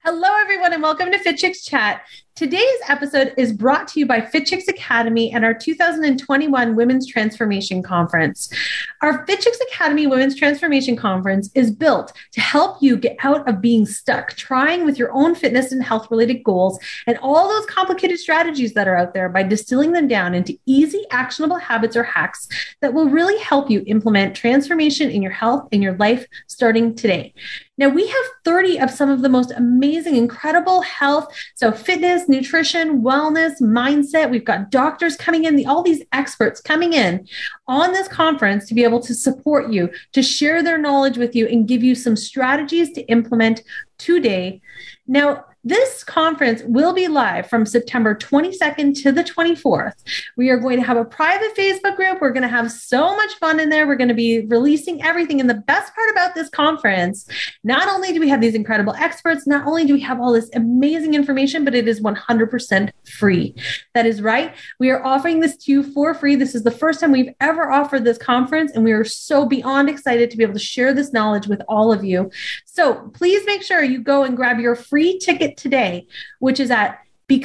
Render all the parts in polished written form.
Hello, everyone, and welcome to Fit Chicks Chat. Today's episode is brought to you by Fit Chicks Academy and our 2021 Women's Transformation Conference. Our Fit Chicks Academy Women's Transformation Conference is built to help you get out of being stuck, trying with your own fitness and health-related goals and all those complicated strategies that are out there by distilling them down into easy, actionable habits or hacks that will really help you implement transformation in your health and your life starting today. Now, we have 30 of some of the most amazing, incredible health, so fitness, nutrition, wellness, mindset. We've got doctors coming in, all these experts coming in on this conference to be able to support you, to share their knowledge with you and give you some strategies to implement today. Now, this conference will be live from September 22nd to the 24th. We are going to have a private Facebook group. We're going to have so much fun in there. We're going to be releasing everything. And the best part about this conference, not only do we have these incredible experts, not only do we have all this amazing information, but it is 100% free. That is right. We are offering this to you for free. This is the first time we've ever offered this conference, and we are so beyond excited to be able to share this knowledge with all of you. So please make sure you go and grab your free ticket today, which is at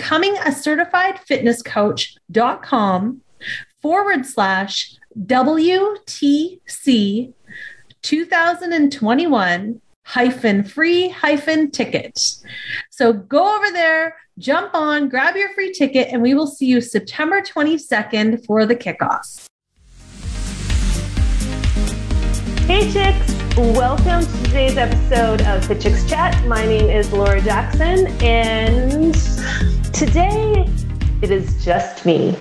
becomingacertifiedfitnesscoach.com/WTC 2021 free ticket. So go over there, jump on, grab your free ticket, and we will see you September 22nd for the kickoff. Hey chicks, welcome to today's episode of Fit Chicks Chat. My name is Laura Jackson, and today it is just me.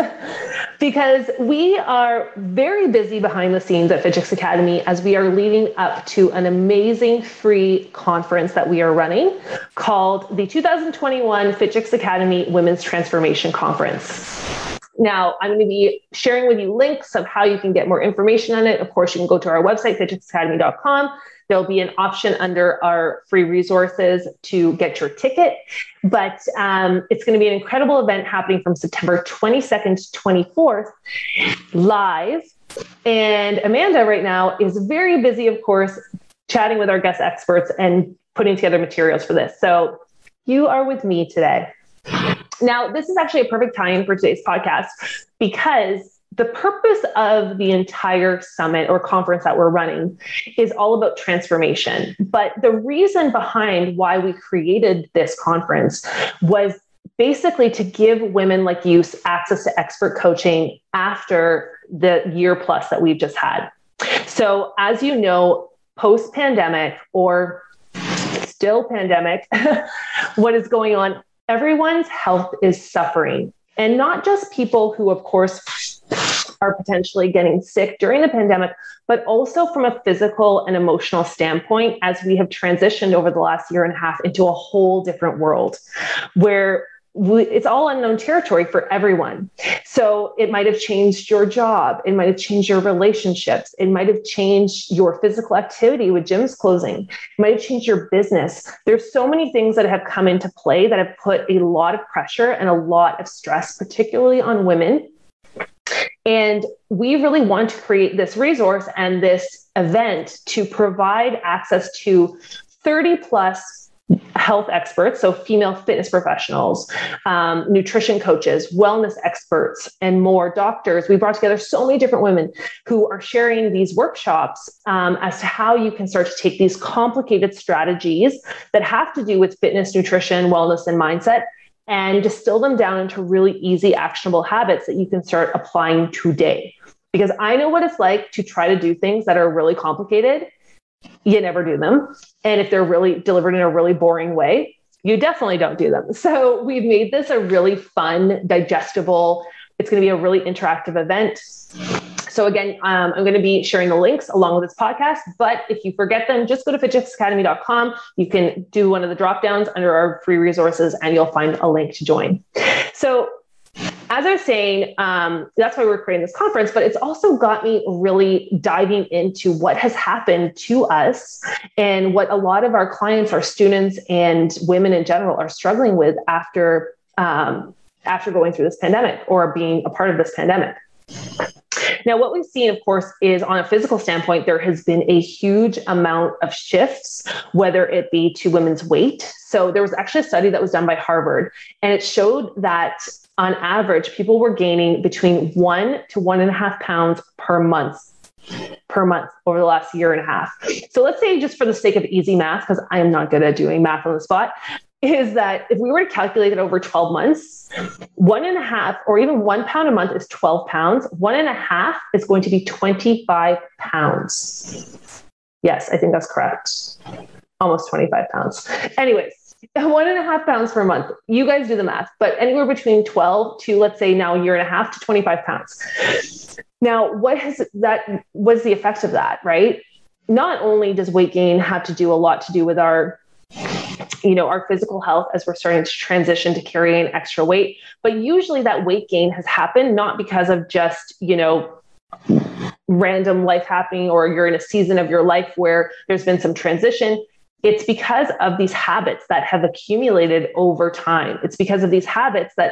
Because we are very busy behind the scenes at Fit Chicks Academy as we are leading up to an amazing free conference that we are running called the 2021 Fit Chicks Academy Women's Transformation Conference. Now, I'm going to be sharing with you links of how you can get more information on it. Of course, you can go to our website, fitchicksacademy.com. There'll be an option under our free resources to get your ticket. But it's going to be an incredible event happening from September 22nd to 24th live. And Amanda right now is very busy, of course, chatting with our guest experts and putting together materials for this. So you are with me today. Now, this is actually a perfect time for today's podcast because the purpose of the entire summit or conference that we're running is all about transformation. But the reason behind why we created this conference was basically to give women like you access to expert coaching after the year plus that we've just had. So as you know, post-pandemic or still pandemic, what is going on? Everyone's health is suffering, and not just people who, of course, are potentially getting sick during the pandemic, but also from a physical and emotional standpoint, as we have transitioned over the last year and a half into a whole different world where it's all unknown territory for everyone. So it might have changed your job. It might have changed your relationships. It might have changed your physical activity with gyms closing. It might have changed your business. There's so many things that have come into play that have put a lot of pressure and a lot of stress, particularly on women. And we really want to create this resource and this event to provide access to 30 plus health experts, so female fitness professionals, nutrition coaches, wellness experts, and more doctors. We brought together so many different women who are sharing these workshops as to how you can start to take these complicated strategies that have to do with fitness, nutrition, wellness, and mindset and distill them down into really easy, actionable habits that you can start applying today. Because I know what it's like to try to do things that are really complicated. You never do them. And if they're really delivered in a really boring way, you definitely don't do them. So we've made this a really fun, digestible, it's going to be a really interactive event. So again, I'm going to be sharing the links along with this podcast, but if you forget them, just go to fitchicksacademy.com. You can do one of the drop downs under our free resources and you'll find a link to join. So as I was saying, that's why we're creating this conference, but it's also got me really diving into what has happened to us and what a lot of our clients, our students, and women in general are struggling with after going through this pandemic or being a part of this pandemic. Now, what we've seen, of course, is on a physical standpoint, there has been a huge amount of shifts, whether it be to women's weight. So there was actually a study that was done by Harvard, and it showed that on average, people were gaining between 1 to 1.5 pounds per month over the last year and a half. So let's say, just for the sake of easy math, because I am not good at doing math on the spot, is that if we were to calculate it over 12 months, 1.5 or even 1 pound a month is 12 pounds. 1.5 is going to be 25 pounds. Yes, I think that's correct. Almost 25 pounds. Anyways, 1.5 pounds per month. You guys do the math, but anywhere between 12 to, let's say now, a year and a half to 25 pounds. Now, what's the effect of that, right? Not only does weight gain have to do a lot to do with our physical health as we're starting to transition to carrying extra weight, but usually that weight gain has happened not because of just, random life happening, or you're in a season of your life where there's been some transition. It's because of these habits that have accumulated over time. It's because of these habits that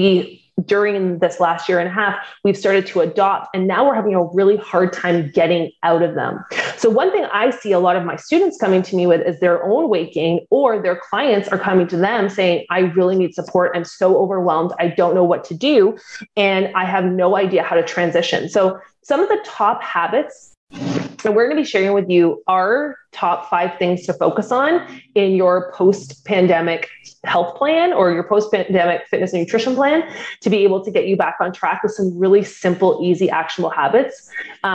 during this last year and a half, we've started to adopt, and now we're having a really hard time getting out of them. So one thing I see a lot of my students coming to me with is their own weight gain, or their clients are coming to them saying, I really need support. I'm so overwhelmed. I don't know what to do. And I have no idea how to transition. So some of the top habits, and we're going to be sharing with you our top 5 things to focus on in your post-pandemic health plan or your post-pandemic fitness and nutrition plan, to be able to get you back on track with some really simple, easy, actionable habits,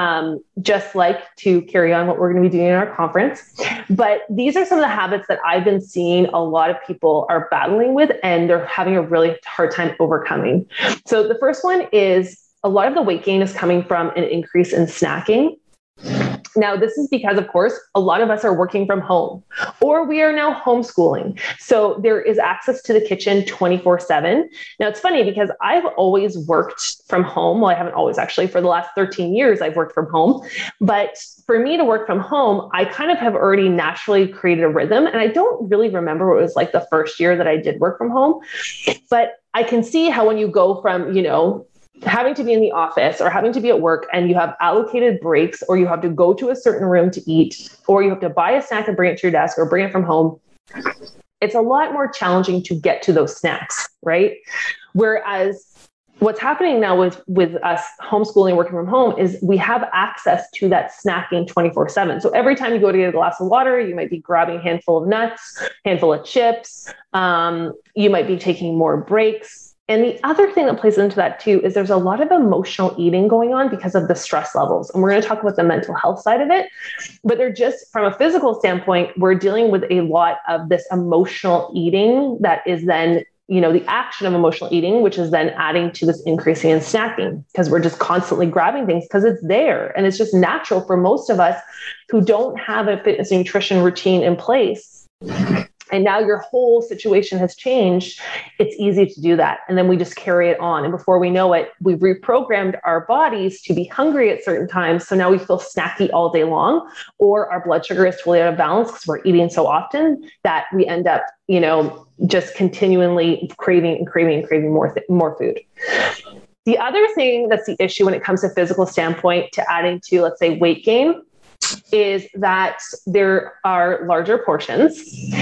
just like to carry on what we're going to be doing in our conference. But these are some of the habits that I've been seeing a lot of people are battling with, and they're having a really hard time overcoming. So the first one is, a lot of the weight gain is coming from an increase in snacking. Now, this is because, of course, a lot of us are working from home, or we are now homeschooling. So there is access to the kitchen 24/7. Now, it's funny because I've always worked from home. Well, I haven't always, actually. For the last 13 years, I've worked from home. But for me to work from home, I kind of have already naturally created a rhythm. And I don't really remember what it was like the first year that I did work from home. But I can see how when you go from, having to be in the office or having to be at work, and you have allocated breaks, or you have to go to a certain room to eat, or you have to buy a snack and bring it to your desk or bring it from home, it's a lot more challenging to get to those snacks, right? Whereas what's happening now with us homeschooling, working from home, is we have access to that snacking 24/7. So every time you go to get a glass of water, you might be grabbing a handful of nuts, handful of chips. You might be taking more breaks. And the other thing that plays into that too is there's a lot of emotional eating going on because of the stress levels. And we're going to talk about the mental health side of it. But they're just, from a physical standpoint, we're dealing with a lot of this emotional eating that is then, the action of emotional eating, which is then adding to this increasing in snacking, because we're just constantly grabbing things because it's there. And it's just natural for most of us who don't have a fitness and nutrition routine in place. And now your whole situation has changed. It's easy to do that. And then we just carry it on. And before we know it, we've reprogrammed our bodies to be hungry at certain times. So now we feel snacky all day long, or our blood sugar is totally out of balance because we're eating so often that we end up, just continually craving more food. The other thing that's the issue when it comes to physical standpoint to adding to, let's say, weight gain, is that there are larger portions.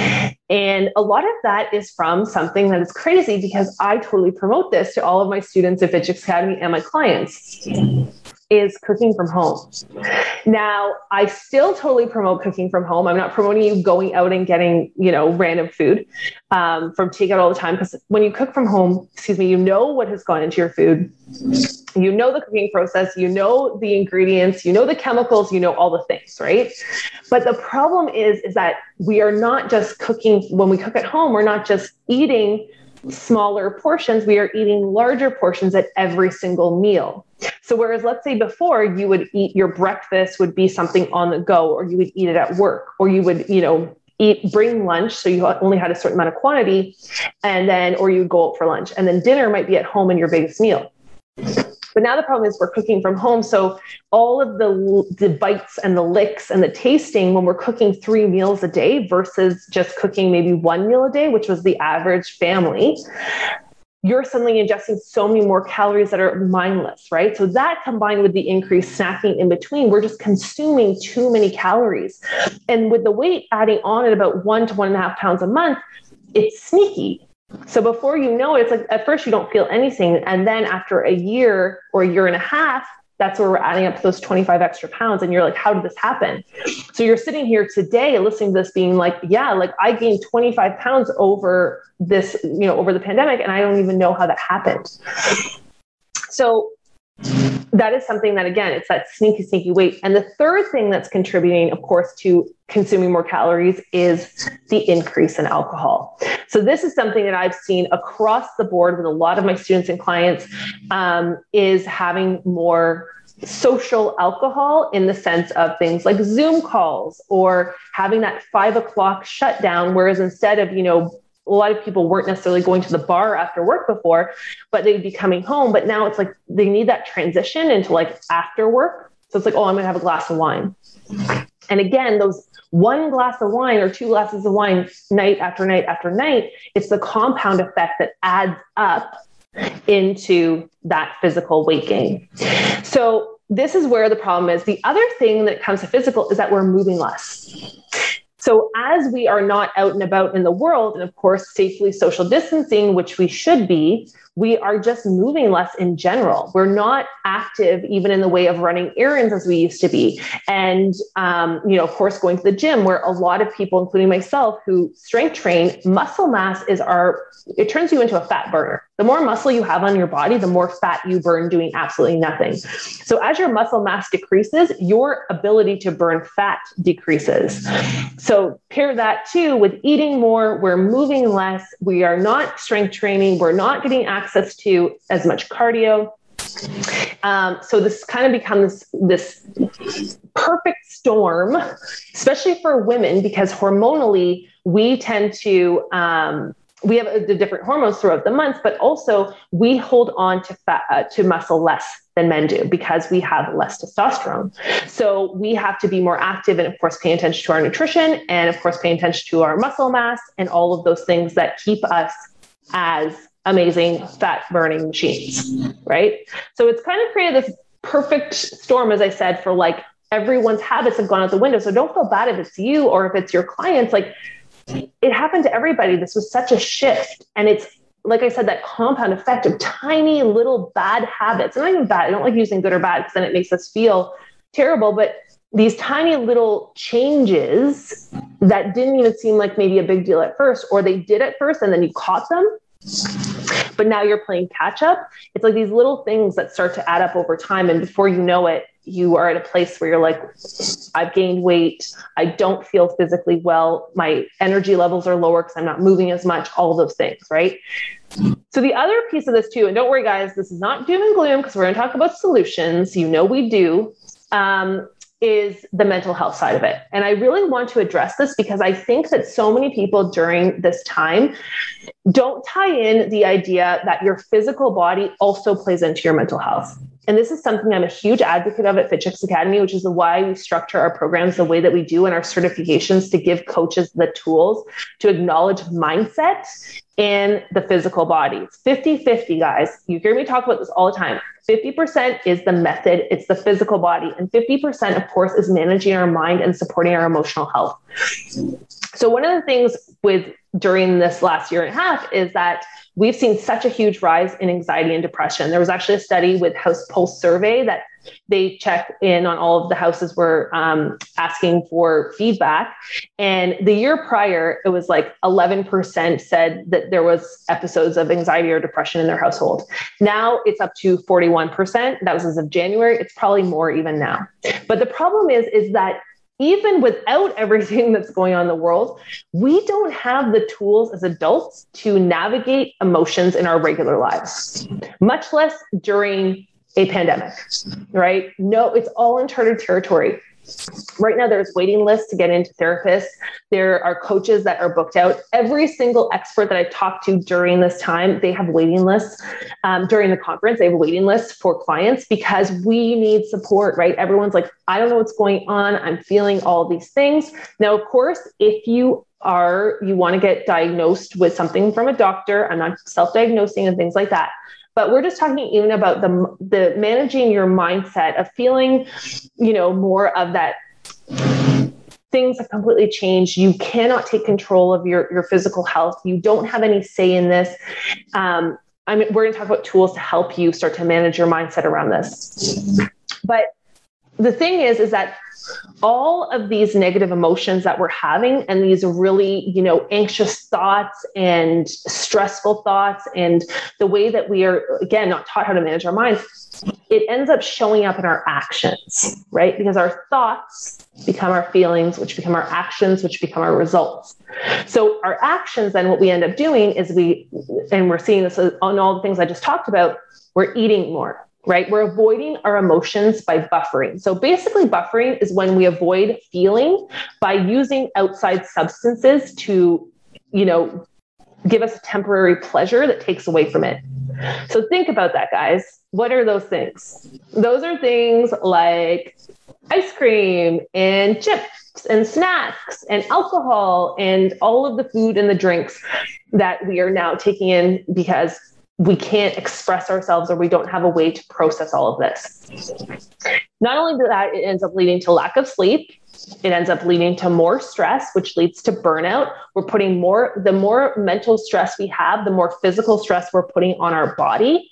And a lot of that is from something that is crazy, because I totally promote this to all of my students at Fit Chicks Academy and my clients, is cooking from home. Now, I still totally promote cooking from home. I'm not promoting you going out and getting, random food from takeout all the time. Because when you cook from home, you know what has gone into your food. You know the cooking process, you know the ingredients, you know the chemicals, you know all the things, right? But the problem is that we are not just cooking, when we cook at home, we're not just eating smaller portions, we are eating larger portions at every single meal. So whereas, let's say before, you would eat, your breakfast would be something on the go, or you would eat it at work, or you would, bring lunch. So you only had a certain amount of quantity, or you would go out for lunch, and then dinner might be at home in your biggest meal. But now the problem is we're cooking from home. So all of the bites and the licks and the tasting when we're cooking 3 meals a day versus just cooking maybe 1 meal a day, which was the average family, you're suddenly ingesting so many more calories that are mindless, right? So that combined with the increased snacking in between, we're just consuming too many calories. And with the weight adding on at about 1 to 1.5 pounds a month, it's sneaky. So before you know it, it's like at first you don't feel anything. And then after a year or a year and a half, that's where we're adding up to those 25 extra pounds. And you're like, how did this happen? So you're sitting here today listening to this being like, yeah, like I gained 25 pounds over this, over the pandemic, and I don't even know how that happened. So that is something that, again, it's that sneaky weight. And the third thing that's contributing, of course, to consuming more calories is the increase in alcohol. So this is something that I've seen across the board with a lot of my students and clients, is having more social alcohol in the sense of things like Zoom calls or having that 5 o'clock shutdown. Whereas instead of, a lot of people weren't necessarily going to the bar after work before, but they'd be coming home. But now it's like they need that transition into like after work. So it's like, oh, I'm going to have a glass of wine. And again, those 1 glass of wine or 2 glasses of wine night after night after night, it's the compound effect that adds up into that physical weight gain. So this is where the problem is. The other thing that comes to physical is that we're moving less. So as we are not out and about in the world, and of course, safely social distancing, which we should be, we are just moving less in general. We're not active even in the way of running errands as we used to be. And, of course, going to the gym, where a lot of people, including myself, who strength train, muscle mass it turns you into a fat burner. The more muscle you have on your body, the more fat you burn doing absolutely nothing. So as your muscle mass decreases, your ability to burn fat decreases. So pair that too with eating more, we're moving less, we are not strength training, we're not getting access to as much cardio. So this kind of becomes this perfect storm, especially for women, because hormonally we tend to, we have the different hormones throughout the month, but also we hold on to fat, to muscle less than men do because we have less testosterone. So we have to be more active and, of course, pay attention to our nutrition and, of course, pay attention to our muscle mass and all of those things that keep us as amazing fat burning machines, right? So it's kind of created this perfect storm, as I said, for like everyone's habits have gone out the window. So don't feel bad if it's you or if it's your clients. Like, it happened to everybody. This was such a shift. And it's, like I said, that compound effect of tiny little bad habits. And not even bad. I don't like using good or bad because then it makes us feel terrible. But these tiny little changes that didn't even seem like maybe a big deal at first, or they did at first and then you caught them, but now you're playing catch up. It's like these little things that start to add up over time. And before you know it, you are at a place where you're like, I've gained weight. I don't feel physically well. My energy levels are lower because I'm not moving as much, all those things, right? So the other piece of this too, and don't worry guys, this is not doom and gloom because we're going to talk about solutions. We do, is the mental health side of it. And I really want to address this because I think that so many people during this time don't tie in the idea that your physical body also plays into your mental health. And this is something I'm a huge advocate of at Fit Chicks Academy, which is why we structure our programs the way that we do and our certifications to give coaches the tools to acknowledge mindset in the physical body. It's 50-50, guys. You hear me talk about this all the time. 50% is the method, it's the physical body. And 50%, of course, is managing our mind and supporting our emotional health. So one of the things during this last year and a half is that we've seen such a huge rise in anxiety and depression. There was actually a study with House Pulse Survey that they checked in on all of the houses were asking for feedback. And the year prior, it was like 11% said that there was episodes of anxiety or depression in their household. Now it's up to 41%. That was as of January. It's probably more even now. But the problem is that even without everything that's going on in the world, we don't have the tools as adults to navigate emotions in our regular lives, much less during a pandemic, right? No, it's all uncharted territory. Right now, there's waiting lists to get into therapists. There are coaches that are booked out. Every single expert that I've talked to during this time, they have waiting lists. During the conference, they have waiting lists for clients because we need support, right? Everyone's like, I don't know what's going on. I'm feeling all these things. Now, of course, if you you want to get diagnosed with something from a doctor. I'm not self-diagnosing and things like that. But we're just talking even about the managing your mindset of feeling, more of that. Things have completely changed. You cannot take control of your physical health. You don't have any say in this. We're going to talk about tools to help you start to manage your mindset around this. But the thing is that all of these negative emotions that we're having and these really, anxious thoughts and stressful thoughts and the way that we are, again, not taught how to manage our minds, it ends up showing up in our actions, right? Because our thoughts become our feelings, which become our actions, which become our results. So our actions, then what we end up doing is we're seeing this on all the things I just talked about, we're eating more. Right? We're avoiding our emotions by buffering. So basically buffering is when we avoid feeling by using outside substances to, give us a temporary pleasure that takes away from it. So think about that, guys. What are those things? Those are things like ice cream and chips and snacks and alcohol and all of the food and the drinks that we are now taking in because we can't express ourselves or we don't have a way to process all of this. Not only that, it ends up leading to lack of sleep. It ends up leading to more stress, which leads to burnout. We're putting the more mental stress we have, the more physical stress we're putting on our body.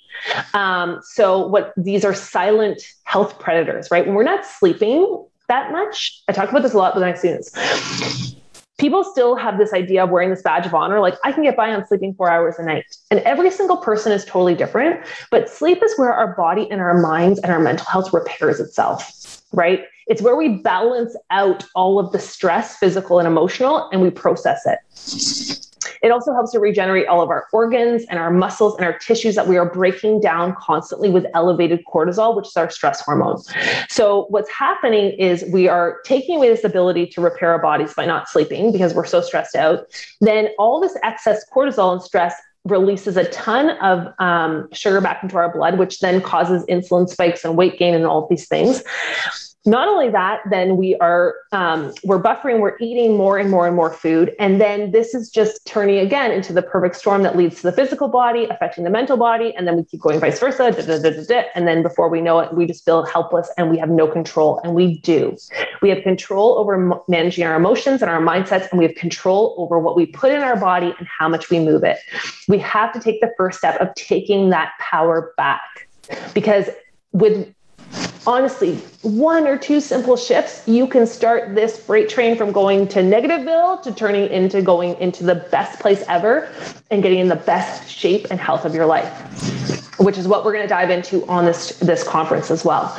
So these are silent health predators, right? When we're not sleeping that much, I talk about this a lot with my students. People still have this idea of wearing this badge of honor, like I can get by on sleeping 4 hours a night. And every single person is totally different, but sleep is where our body and our minds and our mental health repairs itself, right? It's where we balance out all of the stress, physical and emotional, and we process it. It also helps to regenerate all of our organs and our muscles and our tissues that we are breaking down constantly with elevated cortisol, which is our stress hormone. So what's happening is we are taking away this ability to repair our bodies by not sleeping because we're so stressed out. Then all this excess cortisol and stress releases a ton of sugar back into our blood, which then causes insulin spikes and weight gain and all of these things. Not only that, then we're buffering, we're eating more and more and more food. And then this is just turning again into the perfect storm that leads to the physical body, affecting the mental body. And then we keep going vice versa. And then before we know it, we just feel helpless and we have no control. And we do. We have control over managing our emotions and our mindsets. And we have control over what we put in our body and how much we move it. We have to take the first step of taking that power back, because honestly, 1 or 2 simple shifts, you can start this freight train from going to Negativeville to turning into going into the best place ever and getting in the best shape and health of your life, which is what we're going to dive into on this conference as well.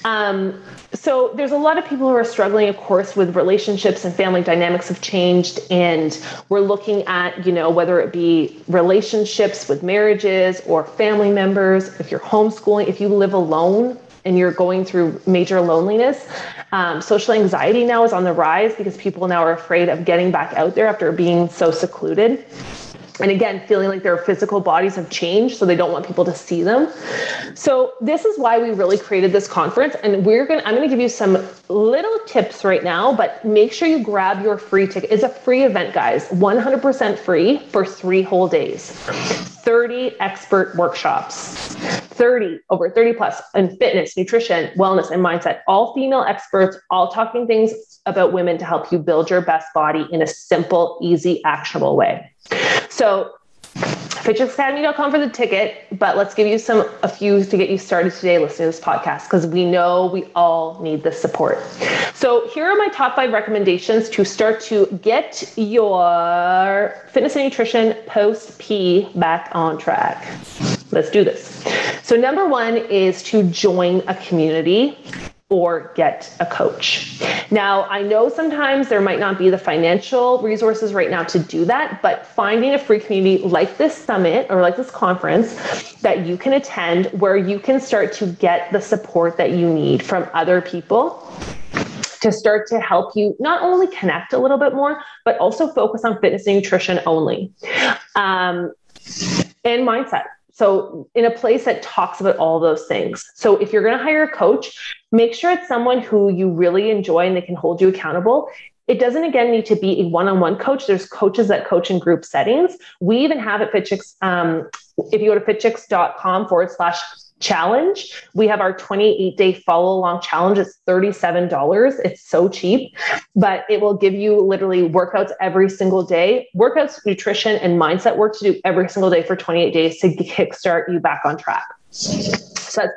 So there's a lot of people who are struggling, of course, with relationships and family dynamics have changed. And we're looking at, whether it be relationships with marriages or family members, if you're homeschooling, if you live alone, and you're going through major loneliness. Social anxiety now is on the rise because people now are afraid of getting back out there after being so secluded. And again, feeling like their physical bodies have changed, so they don't want people to see them. So this is why we really created this conference. And I'm going to give you some little tips right now, but make sure you grab your free ticket. It's a free event, guys, 100% free for 3 whole days. 30 expert workshops, over 30 plus in fitness, nutrition, wellness, and mindset, all female experts, all talking things about women to help you build your best body in a simple, easy, actionable way. So fitchexacademy.com for the ticket, but let's give you a few to get you started today listening to this podcast, because we know we all need this support. So here are my top 5 recommendations to start to get your fitness and nutrition post-P back on track. Let's do this. So number 1 is to join a community or get a coach. Now, I know sometimes there might not be the financial resources right now to do that, but finding a free community like this summit or like this conference that you can attend, where you can start to get the support that you need from other people to start to help you not only connect a little bit more, but also focus on fitness and nutrition only, and mindset. So in a place that talks about all those things. So if you're going to hire a coach, make sure it's someone who you really enjoy and they can hold you accountable. it doesn't, again, need to be a one-on-one coach. There's coaches that coach in group settings. We even have at FitChicks, if you go to fitchicks.com/challenge, we have our 28-day follow-along challenge. It's $37. It's so cheap, but it will give you literally workouts every single day, workouts, nutrition, and mindset work to do every single day for 28 days to kickstart you back on track. So that's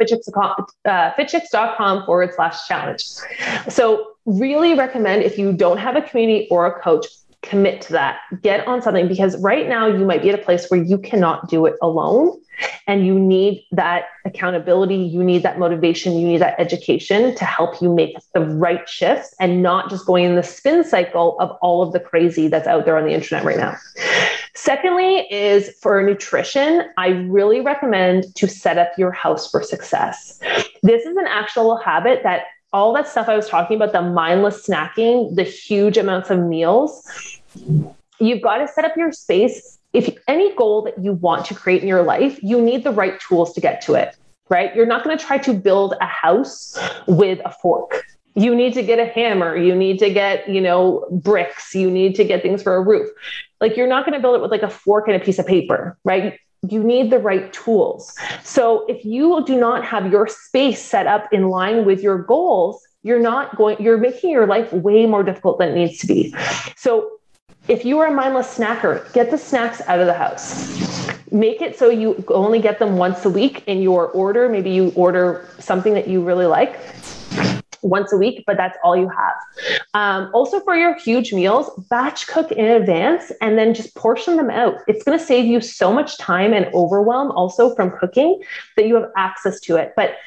fitchicks.com/challenge. So really recommend, if you don't have a community or a coach, commit to that. Get on something, because right now you might be at a place where you cannot do it alone, and you need that accountability. You need that motivation. You need that education to help you make the right shifts and not just going in the spin cycle of all of the crazy that's out there on the internet right now. Secondly is for nutrition, I really recommend to set up your house for success. This is an actual habit that all that stuff I was talking about, the mindless snacking, the huge amounts of meals, you've got to set up your space. If any goal that you want to create in your life, you need the right tools to get to it, right? You're not going to try to build a house with a fork. You need to get a hammer. You need to get, bricks. You need to get things for a roof. Like, you're not going to build it with like a fork and a piece of paper, right? You need the right tools. So if you do not have your space set up in line with your goals, you're making your life way more difficult than it needs to be. So if you are a mindless snacker, get the snacks out of the house. Make it so you only get them once a week in your order. Maybe you order something that you really like once a week, but that's all you have. Also, for your huge meals, batch cook in advance and then just portion them out. It's going to save you so much time and overwhelm also from cooking that you have access to it. But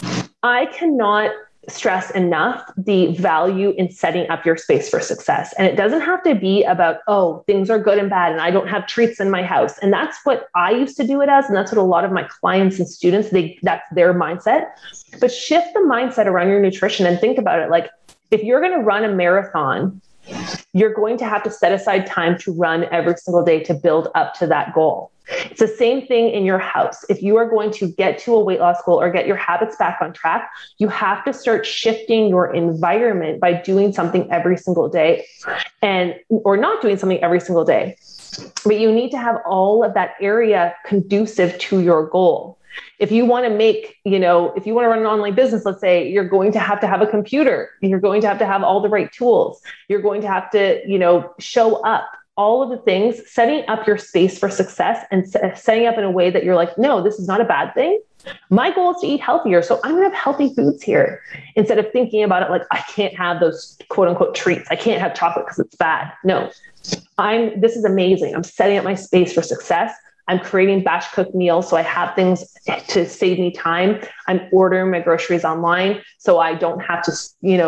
I cannot stress enough the value in setting up your space for success. And it doesn't have to be about, oh, things are good and bad and I don't have treats in my house. And that's what I used to do it as. And that's what a lot of my clients and students, that's their mindset. But shift the mindset around your nutrition and think about it. Like, if you're going to run a marathon, you're going to have to set aside time to run every single day to build up to that goal. It's the same thing in your house. If you are going to get to a weight loss goal or get your habits back on track, you have to start shifting your environment by doing something every single day or not doing something every single day. But you need to have all of that area conducive to your goal. If you want to if you want to run an online business, let's say, you're going to have a computer. You're going to have all the right tools. You're going to have to, show up. All of the things, setting up your space for success and setting up in a way that you're like, no, this is not a bad thing. My goal is to eat healthier. So I'm going to have healthy foods here, instead of thinking about it like, I can't have those quote unquote treats. I can't have chocolate because it's bad. No, this is amazing. I'm setting up my space for success. I'm creating batch cooked meals, so I have things to save me time. I'm ordering my groceries online, so I don't have to,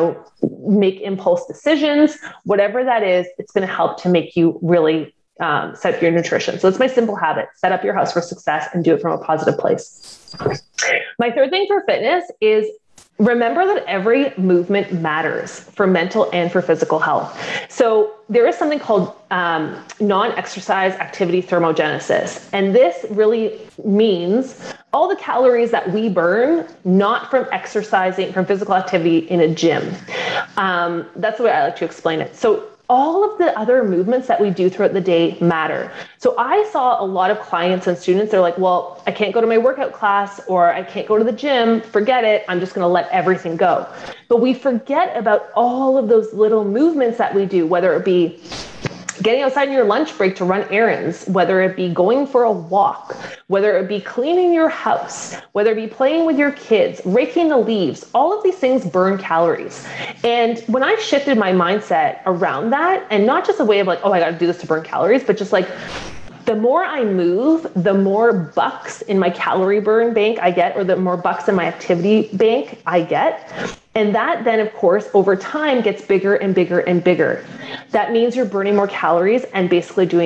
make impulse decisions. Whatever that is, it's going to help to make you really set up your nutrition. So it's my simple habit: set up your house for success and do it from a positive place. My third thing for fitness is remember that every movement matters for mental and for physical health. So there is something called non-exercise activity thermogenesis. And this really means all the calories that we burn, not from exercising, from physical activity in a gym. That's the way I like to explain it. So all of the other movements that we do throughout the day matter. So I saw a lot of clients and students, they're like, well, I can't go to my workout class, or I can't go to the gym, forget it, I'm just going to let everything go. But we forget about all of those little movements that we do, whether it be getting outside in your lunch break to run errands, whether it be going for a walk, whether it be cleaning your house, whether it be playing with your kids, raking the leaves, all of these things burn calories. And when I shifted my mindset around that, and not just a way of like, oh, I got to do this to burn calories, but just like, the more I move, the more bucks in my calorie burn bank I get, or the more bucks in my activity bank I get. And that then, of course, over time gets bigger and bigger and bigger. That means you're burning more calories and basically doing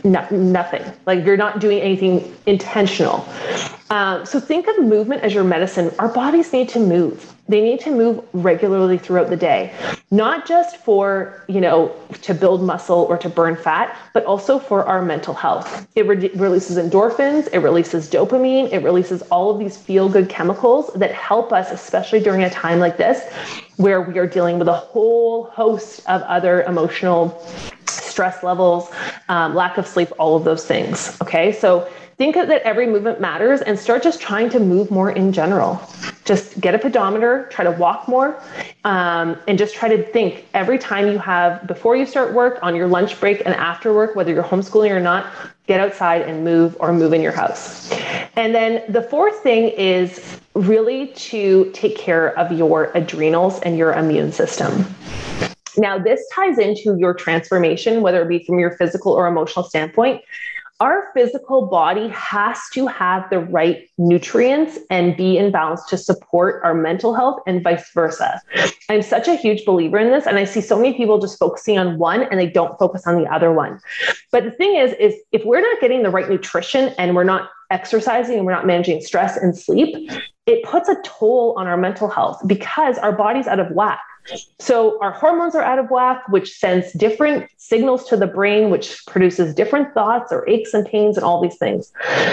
nothing. Like you're not doing anything intentional. So think of movement as your medicine. Our bodies need to move. They need to move regularly throughout the day, not just for, to build muscle or to burn fat, but also for our mental health. It releases endorphins, it releases dopamine, it releases all of these feel-good chemicals that help us, especially during a time like this, where we are dealing with a whole host of other emotional stress levels, lack of sleep, all of those things. Okay. So think that every movement matters and start just trying to move more in general. Just get a pedometer, try to walk more, and just try to think every time you have, before you start work, on your lunch break and after work, whether you're homeschooling or not, get outside and move or move in your house. And then the fourth thing is really to take care of your adrenals and your immune system. Now, this ties into your transformation, whether it be from your physical or emotional standpoint. Our physical body has to have the right nutrients and be in balance to support our mental health and vice versa. I'm such a huge believer in this, and I see so many people just focusing on one and they don't focus on the other one. But the thing is if we're not getting the right nutrition and we're not exercising and we're not managing stress and sleep, it puts a toll on our mental health because our body's out of whack. So our hormones are out of whack, which sends different signals to the brain, which produces different thoughts or aches and pains and all these things.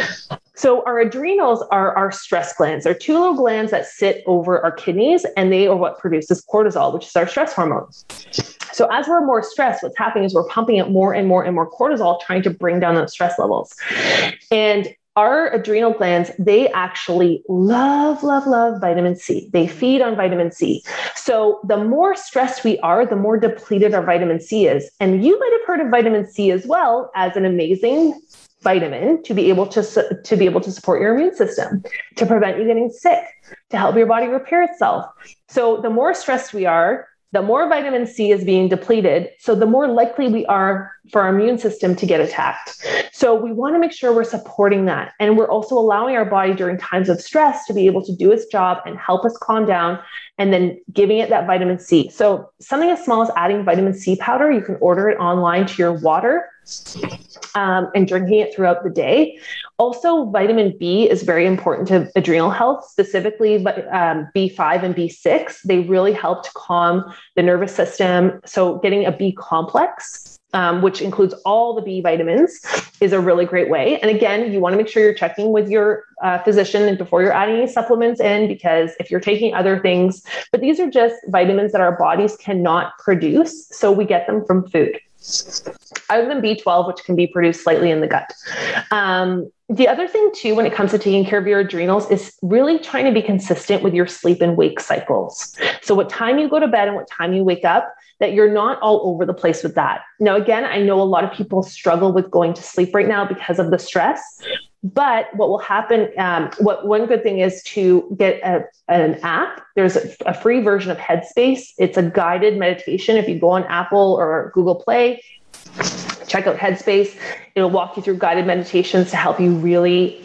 So our adrenals are our stress glands. They're two little glands that sit over our kidneys, and they are what produces cortisol, which is our stress hormone. So as we're more stressed, what's happening is we're pumping out more and more and more cortisol, trying to bring down those stress levels. And our adrenal glands, they actually love vitamin C. They feed on vitamin C. So the more stressed we are, the more depleted our vitamin C is. And you might have heard of vitamin C as well as an amazing vitamin to be able to support your immune system, to prevent you getting sick, to help your body repair itself. So the more stressed we are, the more vitamin C is being depleted. So the more likely we are for our immune system to get attacked. So we want to make sure we're supporting that. And we're also allowing our body during times of stress to be able to do its job and help us calm down, and then giving it that vitamin C. So something as small as adding vitamin C powder, you can order it online to your water, and drinking it throughout the day. Also, vitamin B is very important to adrenal health, specifically B5 and B6. They really help to calm the nervous system. So getting a B complex, which includes all the B vitamins, is a really great way. And again, you want to make sure you're checking with your physician and before you're adding any supplements in, because if you're taking other things, but these are just vitamins that our bodies cannot produce. So we get them from food. Other than B12, which can be produced slightly in the gut. The other thing too, when it comes to taking care of your adrenals, is really trying to be consistent with your sleep and wake cycles. So what time you go to bed and what time you wake up, that you're not all over the place with that. Now, again, I know a lot of people struggle with going to sleep right now because of the stress. But what will happen, one good thing is to get an app. There's a free version of Headspace. It's a guided meditation. If you go on Apple or Google Play, check out Headspace. It'll walk you through guided meditations to help you really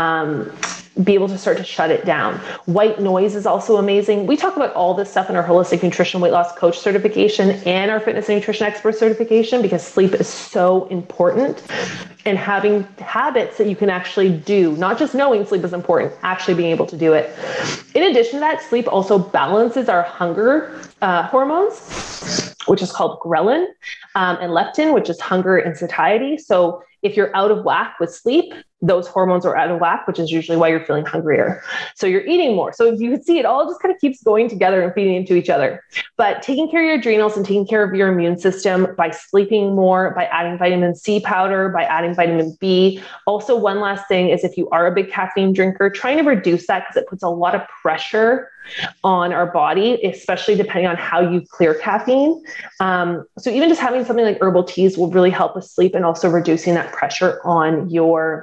be able to start to shut it down. White noise is also amazing. We talk about all this stuff in our holistic nutrition weight loss coach certification and our fitness and nutrition expert certification, because sleep is so important, and having habits that you can actually do, not just knowing sleep is important, actually being able to do it. In addition to that, sleep also balances our hunger hormones, which is called ghrelin, and leptin, which is hunger and satiety. So if you're out of whack with sleep, those hormones are out of whack, which is usually why you're feeling hungrier. So you're eating more. So you can see it all just kind of keeps going together and feeding into each other. But taking care of your adrenals and taking care of your immune system by sleeping more, by adding vitamin C powder, by adding vitamin B. Also, one last thing is if you are a big caffeine drinker, trying to reduce that, because it puts a lot of pressure on our body, especially depending on how you clear caffeine. So even just having something like herbal teas will really help with sleep, and also reducing that pressure on your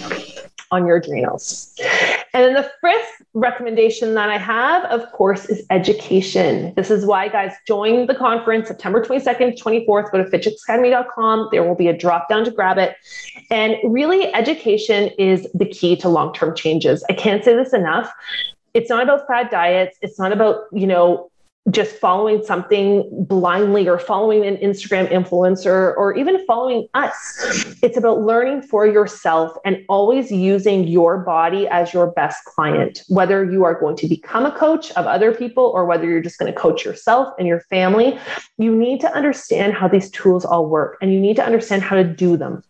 adrenals. And then the fifth recommendation that I have, of course, is education. This is why, guys, join the conference September 22nd, 24th. Go to fitchicksacademy.com. There will be a drop down to grab it. And really, education is the key to long-term changes. I can't say this enough. It's not about fad diets. It's not about, just following something blindly or following an Instagram influencer or even following us. It's about learning for yourself and always using your body as your best client, whether you are going to become a coach of other people or whether you're just going to coach yourself and your family. You need to understand how these tools all work, and you need to understand how to do them.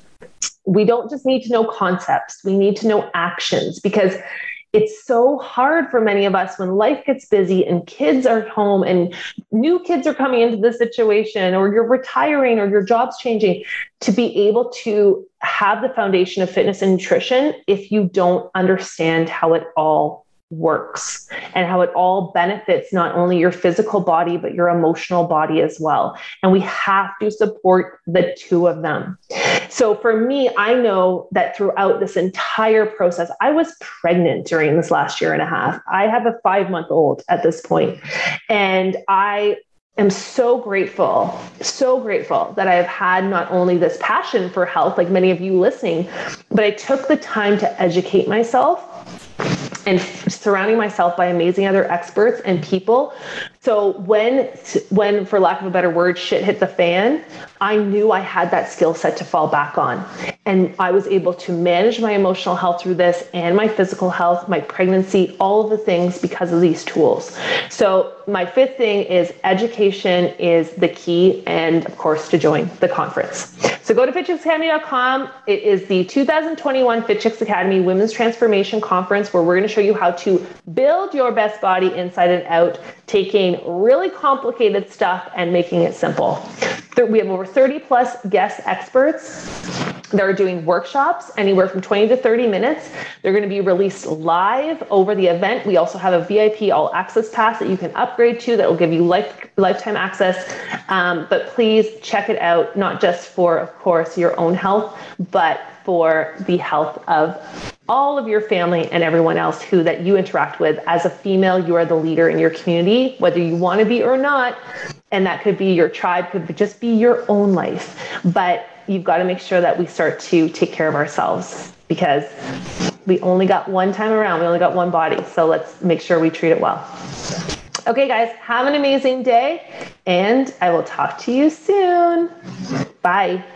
We don't just need to know concepts. We need to know actions, because it's so hard for many of us when life gets busy and kids are home and new kids are coming into the situation, or you're retiring or your job's changing, to be able to have the foundation of fitness and nutrition if you don't understand how it all works and how it all benefits not only your physical body, but your emotional body as well. And we have to support the two of them. So for me, I know that throughout this entire process, I was pregnant during this last year and a half. I have a 5-month-old at this point, and I am so grateful that I have had not only this passion for health, like many of you listening, but I took the time to educate myself and surrounding myself by amazing other experts and people. So when, for lack of a better word, shit hit the fan, I knew I had that skill set to fall back on. And I was able to manage my emotional health through this and my physical health, my pregnancy, all of the things because of these tools. So my fifth thing is education is the key, and of course to join the conference. So go to fitchicksacademy.com. It is the 2021 Fit Chicks Academy Women's Transformation Conference, where we're going to show you how to build your best body inside and out, taking really complicated stuff and making it simple. We have over 30 plus guest experts that are doing workshops anywhere from 20 to 30 minutes. They're going to be released live over the event. We also have a VIP all access pass that you can upgrade to that will give you lifetime access. But please check it out, not just for, of course, your own health, but for the health of all of your family and everyone else that you interact with. As a female, you are the leader in your community, whether you want to be or not. And that could be your tribe, could just be your own life. But you've got to make sure that we start to take care of ourselves, because we only got one time around. We only got one body. So let's make sure we treat it well. Okay, guys, have an amazing day, and I will talk to you soon. Bye.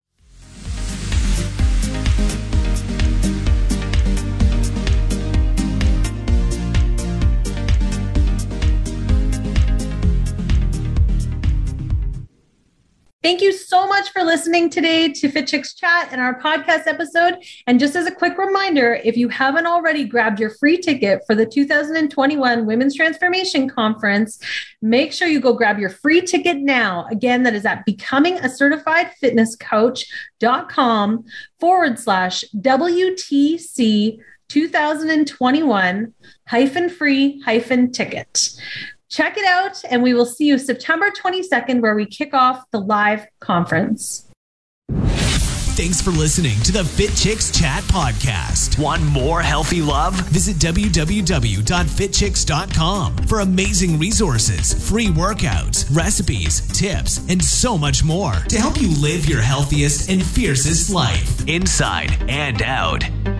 Thank you so much for listening today to Fit Chicks Chat and our podcast episode. And just as a quick reminder, if you haven't already grabbed your free ticket for the 2021 Women's Transformation Conference, make sure you go grab your free ticket now. Again, that is at becomingacertifiedfitnesscoach.com/WTC 2021-free-ticket. Check it out, and we will see you September 22nd, where we kick off the live conference. Thanks for listening to the Fit Chicks Chat podcast. Want more healthy love? Visit www.fitchicks.com for amazing resources, free workouts, recipes, tips, and so much more to help you live your healthiest and fiercest life, inside and out.